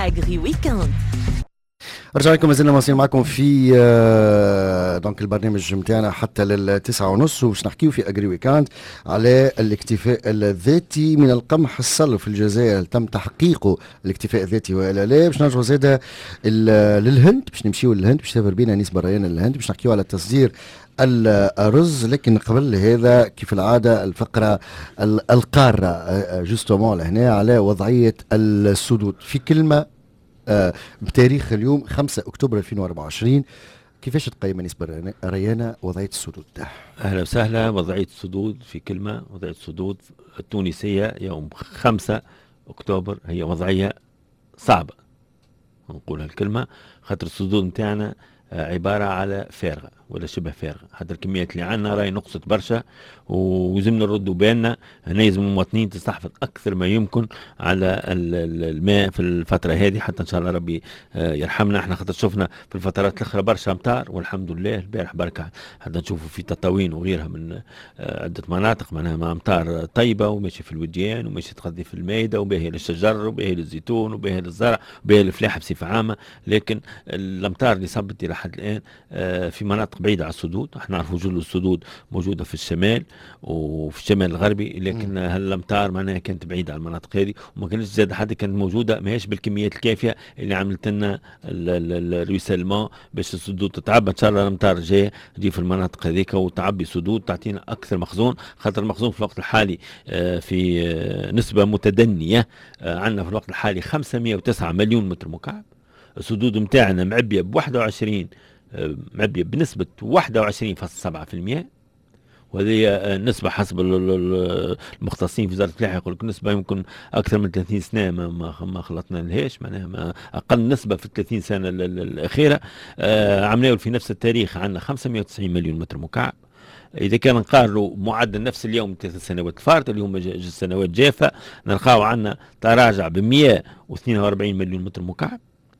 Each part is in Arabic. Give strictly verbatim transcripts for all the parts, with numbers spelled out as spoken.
أغري ويكاند. رجع لكم مازلنا مواصلين معكم في آه دونك البرنامج نتاعنا حتى للتسعة ونص، وباش نحكيو في اجري ويكاند على الاكتفاء الذاتي من القمح الصلب في الجزائر. تم تحقيقه الاكتفاء الذاتي والا لا؟ باش نرجعوا زاده للهند، باش نمشيو للهند، باش تسافر بينا نسبة ريان للهند، باش نحكيو على تصدير الرز. لكن قبل هذا كيف العاده الفقره القاره جوستومون لهنا على وضعيه السدود في كلمه آه بتاريخ اليوم خمسة أكتوبر ألفين وأربعة وعشرين. كيفاش تقيم نسبة ريانة وضعية السدود؟ أهلا وسهلا. وضعية السدود في كلمة، وضعية السدود التونسية يوم خمسة أكتوبر هي وضعية صعبة، نقول هالكلمة خاطر السدود متاعنا عبارة على فارغة ولا شبه فارغة. حتى الكميات اللي عندنا راهي نقصت برشا، ولازمنا نردوا بالنا. هنا لازم المواطنين تستحفظ أكثر ما يمكن على الماء في الفترة هذه، حتى إن شاء الله ربي يرحمنا. احنا خاطر شفنا في الفترات الأخرى برشا أمطار والحمد لله. البارح بركة حتى نشوفوا في تطاوين وغيرها من عدة مناطق، معناها أمطار طيبة وماشي في الوديان وماشي تغذي في الميدة وباهي للشجر وباهي للزيتون وباهي للزرع وباهي للفلاحة بصفة عامة. لكن الأمطار اللي صبت إلى حد الآن في مناطق بعيدة على السدود. احنا نعرفوا جل السدود موجودة في الشمال وفي الشمال الغربي، لكن هالامطار معناها كانت بعيدة على المناطق هذه، وما كانتش زاد حد كانت موجودة، ما هيش بالكميات الكافية اللي عملت لنا الريسالمون باش السدود تتعبى. ان شاء الله الامطار الجاية تجي في المناطق هذيك وتعبي سدود تعطينا اكثر مخزون، خاطر المخزون في الوقت الحالي في نسبة متدنية. عندنا في الوقت الحالي خمسمائة وتسعة مليون متر مكعب. السدود متاعنا معبية ب واحد وعشرين معبية بنسبة واحد وعشرين فاصلة سبعة بالمئة، وهذه نسبة حسب المختصين في وزارة الفلاحة يقول لك نسبة يمكن أكثر من ثلاثين سنة ما ما خلطنا لهاش، معناها ما أقل نسبة في ثلاثين سنة الأخيرة. آه عملنا في نفس التاريخ عندنا خمسمائة وتسعين مليون متر مكعب. إذا كان نقارنوا معدل نفس اليوم ثلاث سنوات الفارطة اللي هم سنوات جافة، نلقاو عندنا تراجع ب مئة واثنين وأربعين مليون متر مكعب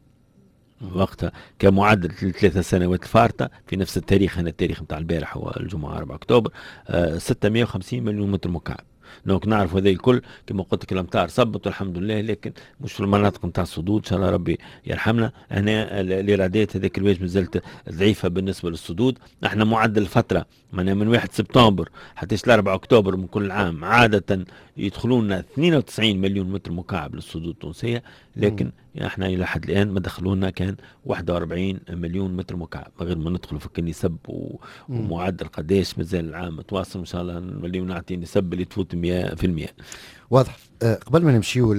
وقتها كمعدل ثلاثة سنوات الفارطة. في نفس التاريخ، هنا التاريخ متاع البارح هو الجمعة أربعة أكتوبر، آه ستمائة وخمسين مليون متر مكعب. دونك نعرف هذا الكل كما قلت لك الامطار صبت والحمد لله، لكن مش في المناطق نتاع السدود. ان شاء الله ربي يرحمنا. هنا الايرادات هذاك الواجب مازالت ضعيفه بالنسبه للسدود. احنا معدل الفتره من من واحد سبتمبر حتى أربعة أكتوبر من كل عام عاده يدخلون لنا اثنين وتسعين مليون متر مكعب للسدود التونسيه، لكن احنا الى حد الان ما دخلونا كان واحد وأربعين مليون متر مكعب، غير ما ندخلوا في النسب ومعدل قداش مازال العام متواصل. ان شاء الله نوليو نعطي نسب اللي تفوت مئة بالمئة. واضح. أه قبل ما نمشيو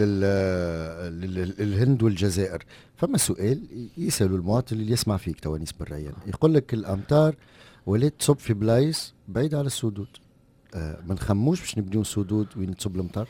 للهند والجزائر، فما سؤال يسألوا المواطن اللي يسمع فيك توا نسبة الريان، يقول لك الامطار ولات تصب في بلايص بعيدة على السدود، أه ما نخموش باش نبنيو سدود وين تصب الامطار؟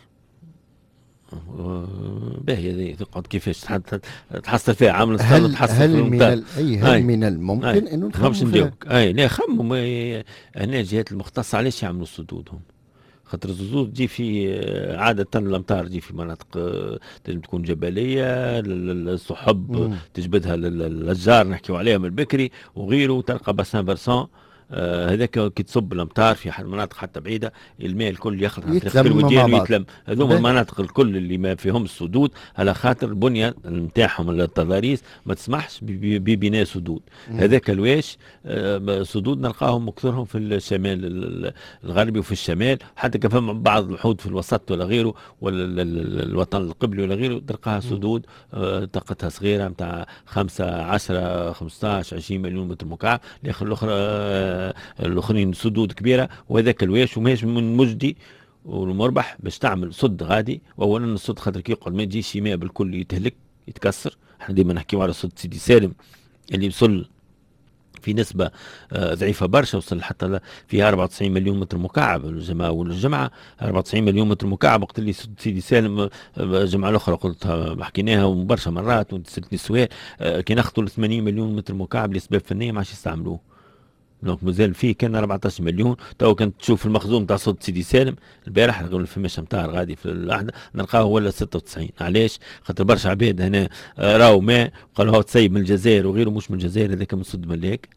باهي هذه تقعد كيفاش تحصل فيها عامل هل تحصل هل في من ال... اي هل أي. من الممكن أي. انه نخمم فيها؟ اي لا خمم. هنا الجهات المختصه علاش يعملوا السدودهم؟ خاطر السدود تجي في عاده الامطار تجي في مناطق تنجم تكون جبليه، الصحب تجبدها للاشجار نحكيو عليها من البكري وغيره، تلقى باسان برسان هذاك آه كي تصب الامطار في مناطق حتى بعيده الماء الكل يخلط عن طريق الوديان ويتلم. هذوما المناطق الكل اللي ما فيهم السدود على خاطر البنيه نتاعهم التضاريس ما تسمحش ببناء سدود. هذاك الواش آه سدود نلقاهم اكثرهم في الشمال الغربي وفي الشمال، حتى كان فما بعض الحوض في الوسط ولا غيره ولا الوطن القبلي ولا غيره تلقاها سدود آه طاقتها صغيره نتاع خمسة عشرة خمسطاش عشرين مليون متر مكعب. الاخر الاخرى آه الاخرين سدود كبيره، وهذاك الواش وماش من مجدي والمربح باش تعمل صد غادي. واولا الصد خاطر كي يقعد ما يجيش ماء بالكل يتهلك يتكسر. احنا ديما نحكيو على صد سيدي سالم اللي وصل في نسبة آه ضعيفة برشا، وصل حتى فيها أربعة وتسعين مليون متر مكعب الجماعة والجمعة أربعة وتسعين مليون متر مكعب. وقت اللي سيدي سالم الجمعة الأخرى قلتها حكيناها برشا مرات وانت سألتني السؤال آه كي ناخذوا ثمانين مليون متر مكعب لأسباب فنية ما عادش يستعملوه. دونك مازال فيه كان أربعطاش مليون. تو كنت تشوف المخزون تاع صوت سيدي سالم البارح نقول فماش امطار غادي في الاحدى نلقاه ولا ستة وتسعين. علاش؟ خاطر برشا عباد هنا راهو ماء قالوا هو تسيب من الجزائر وغيره مش من الجزائر، هذاك من صد ملاك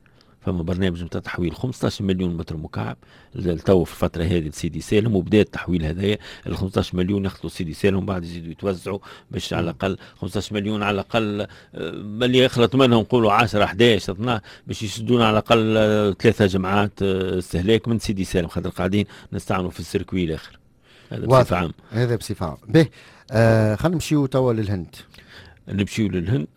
فما برنامج نتاع تحويل خمسطاش مليون متر مكعب تو في الفتره هذه لسيدي سالم، وبدا التحويل هذايا ال خمسطاش مليون يخلطوا سيدي سالم، بعد يزيدوا يتوزعوا باش على الاقل خمسطاش مليون على الاقل اللي يخلط منهم نقولوا عشرة احداش اثناش باش يسدونا على الاقل ثلاثه جمعات استهلاك من سيدي سالم، خاطر قاعدين نستعملوا في السيركوي الاخر. هذا بصفه عامه. هذا بصفه عامه. باهي آه خلينا نمشيو توا للهند. نمشيو للهند.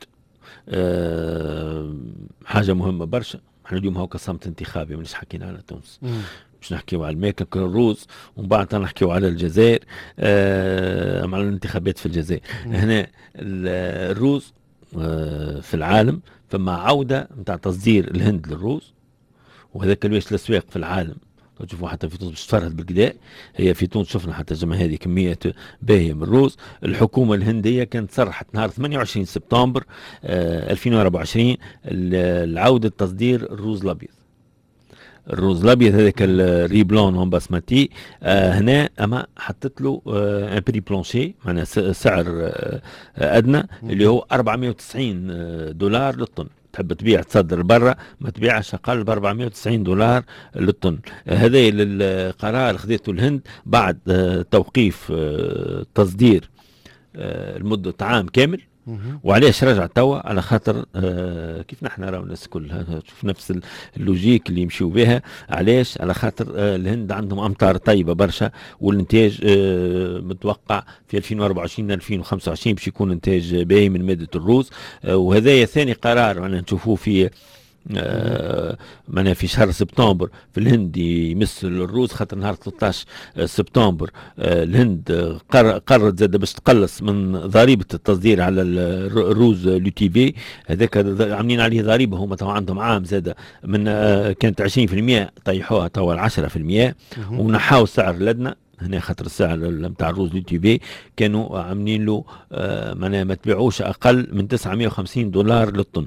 آه حاجه مهمه برشا. احنا اليوم هاكا صمت انتخابي مانيش حكينا على تونس. مم. باش نحكيو على الماكل الروز ومن بعد نحكيو على الجزائر آه على الانتخابات في الجزائر. مم. هنا الروز آه في العالم فما عوده نتاع تصدير الهند للروز، وهذاك الواش الاسواق في العالم تشوفوا حتى في تونس باش تفرهد بالكدا. هي في تونس شفنا حتى الجمعة هذه كمية باهية من الروز. الحكومة الهندية كانت صرحت نهار ثمانية وعشرين سبتمبر آه ألفين وأربعة وعشرين العودة تصدير الروز الأبيض. الروز الأبيض هذاك الريبلون هون باسماتي آه هنا أما حطت له آه ان بري بلانشي معناها سعر آه أدنى اللي هو أربعمائة وتسعين دولار للطن. تحب تبيع تصدر برا ما تبيعش اقل ب أربعمائة وتسعين دولار للطن. هذا القرار خذته الهند بعد توقيف تصدير لمده عام كامل. وعلاش رجع توا؟ على خاطر آه كيف نحن راهو الناس كلها تشوف نفس اللوجيك اللي يمشيو بها. علاش؟ على خاطر آه الهند عندهم امطار طيبه برشا، والانتاج آه متوقع في ألفين وأربعة وعشرين ألفين وخمسة وعشرين باش يكون انتاج باهي من ماده الروز. آه وهذا ثاني قرار معنا نشوفوه في آه معناها في شهر سبتمبر في الهند يمس الروز، خاطر نهار ثلاثة عشر سبتمبر آه الهند قر قررت زاد باش تقلص من ضريبه التصدير على الروز لو تي في. هذاك عاملين عليه ضريبه هما تو عندهم عام زاد من آه كانت عشرين بالمئة طيحوها تو عشرة بالمئة ونحاو السعر الادنى هنا، خاطر السعر نتاع الروز لو تي في كانوا عاملين له آه معناها ما تبيعوش اقل من تسعمائة وخمسين دولار للطن.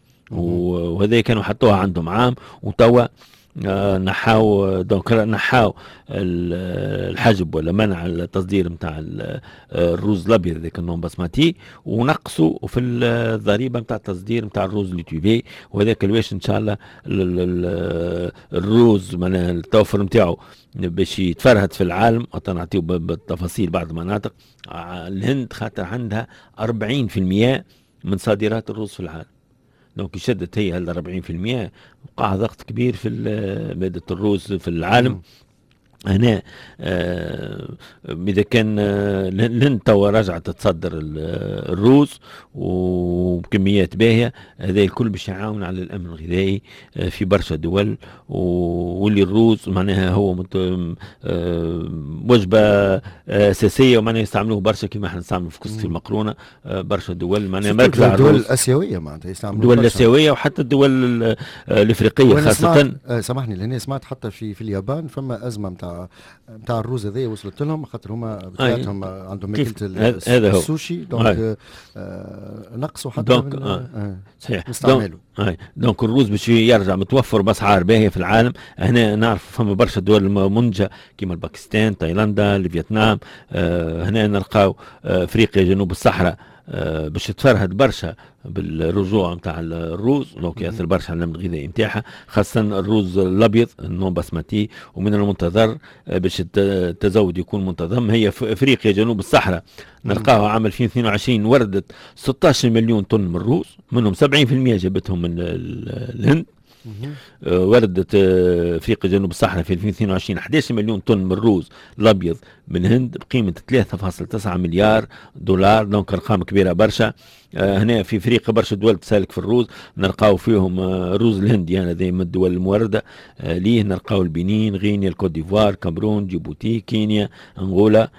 وهذا كانوا حطوها عندهم عام وتوا آه نحاو دونك نحاو الحجب ولا منع التصدير نتاع الروز الابيض ذاك النون باسماتي، ونقصوا في الضريبه نتاع التصدير نتاع الروز ليتوفي. وهذاك الواش ان شاء الله الروز معناها التوفر نتاعو باش يتفرهد في العالم. نعطيو بالتفاصيل بعد ما ناطق. الهند خاطر عندها أربعين بالمئة من صادرات الروز في العالم، دونك شدت هي هال أربعين بالمئة وقع ضغط كبير في مادة الروز في العالم. هنا آه اذا كان الهند توا رجعت تصدر الروز وبكميات باهيه، هذا الكل باش يعاون على الامن الغذائي آه في برشا دول، واللي الروز معناها هو آه وجبه آه اساسيه ومعناها يستعملوه برشا كما احنا نستعملوا في كسة المقرونه. آه برشا دول معناها ماكله الدول الاسيويه معناتها يستعملوه، الدول الاسيويه وحتى الدول الافريقيه خاصه. آه سامحني لاني سمعت حتى في في اليابان فما ازمه نتاع نتاع الروز هذايا وصلت لهم، خاطر هما بتاعتهم عندهم ماكله السوشي دونك آه نقصوا حتى دونك من آه آه صحيح نستعملوا. دونك, دونك الروز باش يرجع متوفر باسعار باهيه في العالم. هنا نعرف فما برشا دول منتجه كيما الباكستان، تايلاندا، فيتنام. آه هنا نلقاو آه افريقيا، جنوب الصحراء آه باش تفرهد برشا بالرجوع نتاع الروز، دونك ياثر برشا على النمو الغذائي نتاعها، خاصه الروز الابيض النون باسماتي. ومن المنتظر باش التزود يكون منتظم. هي في افريقيا جنوب الصحراء نلقاها عام ألفين واثنين وعشرين وردت ستة عشر مليون طن من الروز، منهم سبعين بالمئة جابتهم من الهند. وردت افريقيا جنوب الصحراء في ألفين واثنين وعشرين أحد عشر مليون طن من الروز الابيض من الهند بقيمه ثلاثة فاصلة تسعة مليار دولار، دونك ارقام كبيره برشا. آه هنا في افريقيا برشا دول تسالك في الروز، نلقاو فيهم آه الروز الهندي هذا يعني من الدول المورده آه ليه. نلقاو البنين، غينيا، الكوت ديفوار، كامرون، جيبوتي، كينيا، انغولا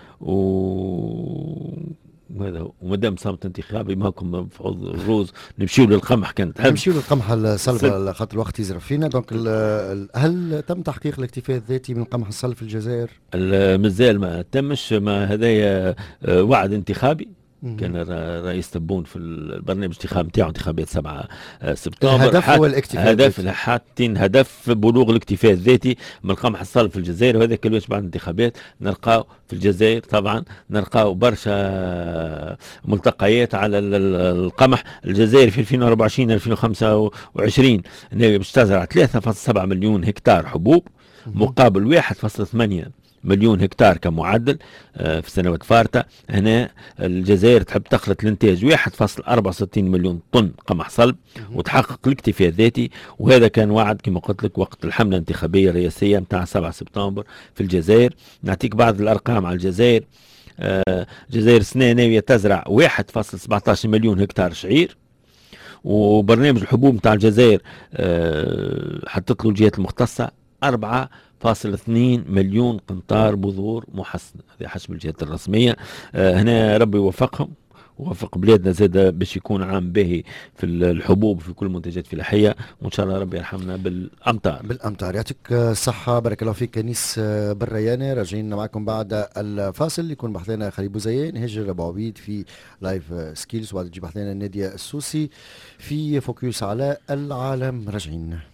و وهذا. ومادام صامت انتخابي ماكم مفعوض الروز نمشيو للقمح. كانت نمشيو للقمح الصلب خاطر الوقت يزرف فينا. دونك هل تم تحقيق الاكتفاء الذاتي من قمح الصلب في الجزائر؟ مازال ما تمش، ما هذايا وعد انتخابي كان را- رئيس تبون في البرنامج الانتخاب نتاعو انتخابات سبعة سبتمبر. الهدف هو الاكتفاء هدف الذاتي. حاطين هدف بلوغ الاكتفاء الذاتي من القمح الصلب في الجزائر، وهذا كلش بعد الانتخابات نلقاو في الجزائر طبعا نلقاو برشا ملتقيات على ال- ال- القمح. الجزائر في ألفين وأربعة وعشرين ألفين وخمسة وعشرين ناوي باش تزرع ثلاثة فاصلة سبعة مليون هكتار حبوب مقابل واحد فاصلة ثمانية مليون هكتار كمعدل آه، في السنوات فارطة. هنا الجزائر تحب تخلط الانتاج واحد فاصلة أربعة وستين مليون طن قمح صلب وتحقق الاكتفاء الذاتي، وهذا كان وعد كما قلت لك وقت الحملة الانتخابية الرئاسية نتاع سبعة سبتمبر في الجزائر. نعطيك بعض الأرقام على الجزائر. آه، الجزائر السنة ناوية تزرع واحد فاصلة سبعة عشر مليون هكتار شعير، وبرنامج الحبوب نتاع الجزائر آه، حطت له الجهات المختصة أربعة فاصلة اثنين مليون قنطار بذور محسنة، هذه حسب الجهات الرسمية. آه، هنا ربي يوفقهم ووفق بلادنا زاد باش يكون عام باهي في الحبوب في كل المنتجات الفلاحية، وإن شاء الله ربي يرحمنا بالأمطار. بالامطار. يعطيك الصحه، بارك الله فيك كنيس برياني. راجعين معكم بعد الفاصل. يكون بحثنا خليل بوزيان، هجر ابو عبيد في لايف سكيلز، وبعد تجي بحثنا ناديه السوسي في فوكيوس على العالم. راجعين.